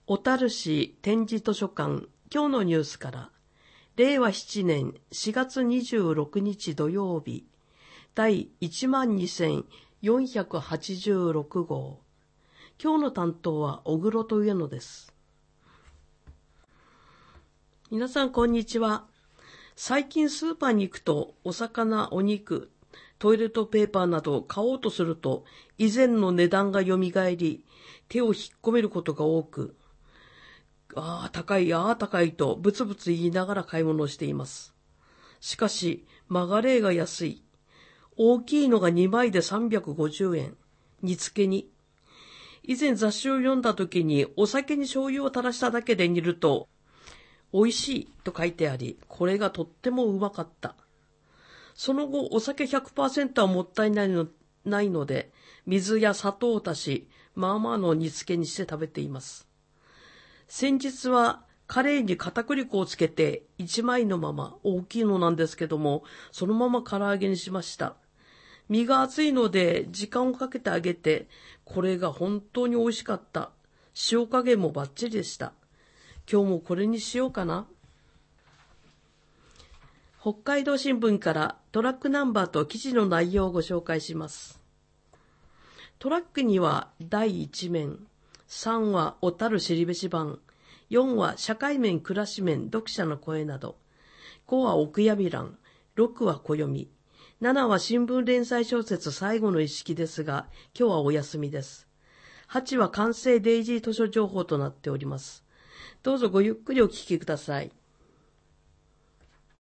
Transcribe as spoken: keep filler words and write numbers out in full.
小樽市展示図書館、今日のニュースから、れいわしちねんしがつにじゅうろくにち土曜日、第いちまんにせんよんひゃくはちじゅうろくごう。今日の担当は小黒と上野です。皆さんこんにちは。最近スーパーに行くとお魚、お肉、トイレットペーパーなどを買おうとすると以前の値段がよみがえり、手を引っ込めることが多く、ああ高い、ああ高いとブツブツ言いながら買い物をしています。しかしマガレーが安い。大きいのがにまいでさんびゃくごじゅうえん。煮付けに。以前雑誌を読んだ時にお酒に醤油を垂らしただけで煮ると美味しいと書いてあり、これがとってもうまかった。その後お酒 ひゃくパーセント はもったいないの、ないので水や砂糖を足し、まあまあの煮付けにして食べています。先日はカレーに片栗粉をつけていちまいのまま、大きいのなんですけども、そのまま唐揚げにしました。身が厚いので時間をかけて揚げて、これが本当に美味しかった。塩加減もバッチリでした。今日もこれにしようかな。北海道新聞からトラックナンバーと記事の内容をご紹介します。トラックにはだいいちめん、さんは小樽知るべし版、よんは社会面暮らし面読者の声など、ごはお悔やみ欄、ろくは暦、ななは新聞連載小説最後の一式ですが、今日はお休みです。はちは完成デイジー図書情報となっております。どうぞごゆっくりお聞きください。